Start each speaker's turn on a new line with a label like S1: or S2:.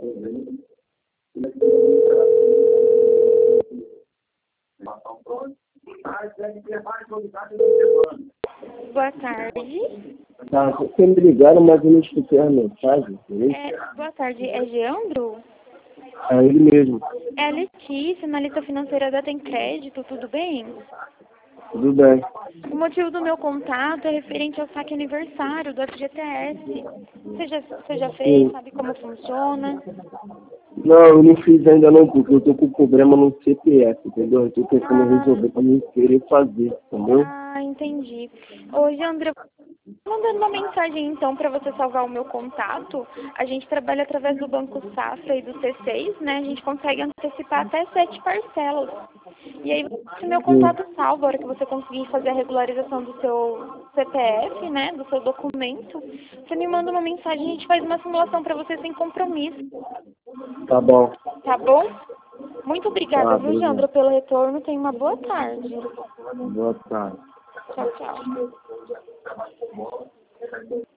S1: Boa tarde.
S2: Tá, vocês me ligaram, mas eu não escutei a mensagem.
S1: Boa tarde, é Geandro?
S2: É ele mesmo.
S1: É a Letícia, analista financeira da Tem Crédito, tudo bem?
S2: Tudo bem.
S1: O motivo do meu contato é referente ao saque aniversário do FGTS. Você já fez?
S2: Sim.
S1: Sabe como funciona?
S2: Não, eu não fiz ainda não, porque eu tô com problema no CPF, entendeu? Eu tô tentando resolver pra mim querer fazer, entendeu?
S1: Ah, entendi. Ô, Geandro, mandando uma mensagem então para você salvar o meu contato. A gente trabalha através do Banco Safra e do C6, né? A gente consegue antecipar até 7 parcelas. E aí você meu contato salvo, a hora que você conseguir fazer a regularização do seu CPF, né? Do seu documento, você me manda uma mensagem e a gente faz uma simulação para você sem compromisso.
S2: Tá bom.
S1: Tá bom? Muito obrigada,
S2: Tá,
S1: viu,
S2: beleza.
S1: Jandro, pelo retorno. Tenha uma boa tarde.
S2: Boa tarde.
S1: Tchau, tchau.